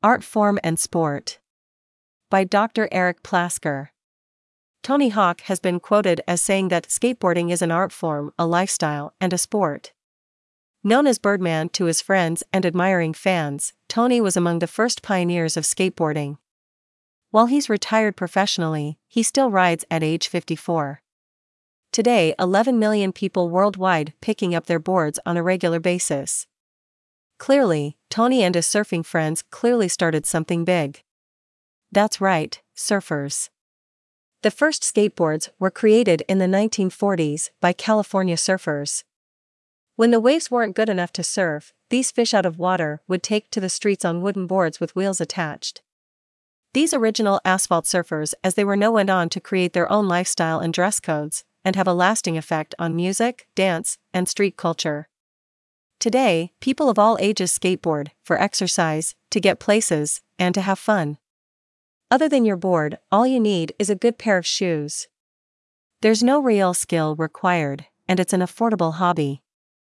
Art Form and Sport. By Dr. Eric Plasker. Tony Hawk has been quoted as saying that skateboarding is an art form, a lifestyle, and a sport. Known as Birdman to his friends and admiring fans, Tony was among the first pioneers of skateboarding. While he's retired professionally, he still rides at age 54. Today, 11 million people worldwide picking up their boards on a regular basis. Clearly, Tony and his surfing friends clearly started something big. That's right, surfers. The first skateboards were created in the 1940s by California surfers. When the waves weren't good enough to surf, these fish out of water would take to the streets on wooden boards with wheels attached. These original asphalt surfers, as they went on to create their own lifestyle and dress codes, and have a lasting effect on music, dance, and street culture. Today, people of all ages skateboard, for exercise, to get places, and to have fun. Other than your board, all you need is a good pair of shoes. There's no real skill required, and it's an affordable hobby.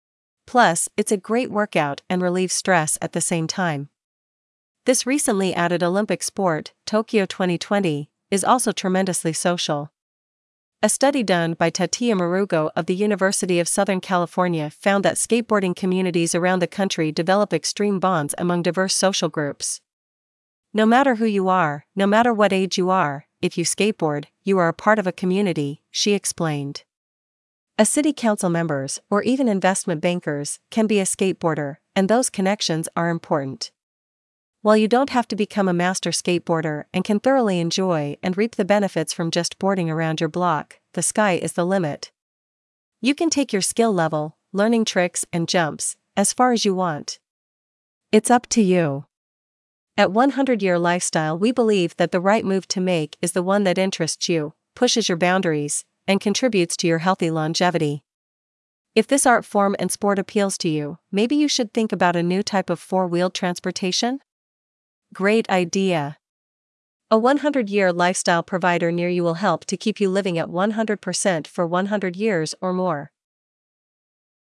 Plus, it's a great workout and relieves stress at the same time. This recently added Olympic sport, Tokyo 2020, is also tremendously social. A study done by Tatiya Marugo of the University of Southern California found that skateboarding communities around the country develop extreme bonds among diverse social groups. No matter who you are, no matter what age you are, if you skateboard, you are a part of a community, she explained. A city council members, or even investment bankers, can be a skateboarder, and those connections are important. While you don't have to become a master skateboarder and can thoroughly enjoy and reap the benefits from just boarding around your block, the sky is the limit. You can take your skill level, learning tricks and jumps, as far as you want. It's up to you. At 100 Year Lifestyle, we believe that the right move to make is the one that interests you, pushes your boundaries, and contributes to your healthy longevity. If this art form and sport appeals to you, maybe you should think about a new type of four-wheeled transportation? Great idea! A 100-year lifestyle provider near you will help to keep you living at 100% for 100 years or more.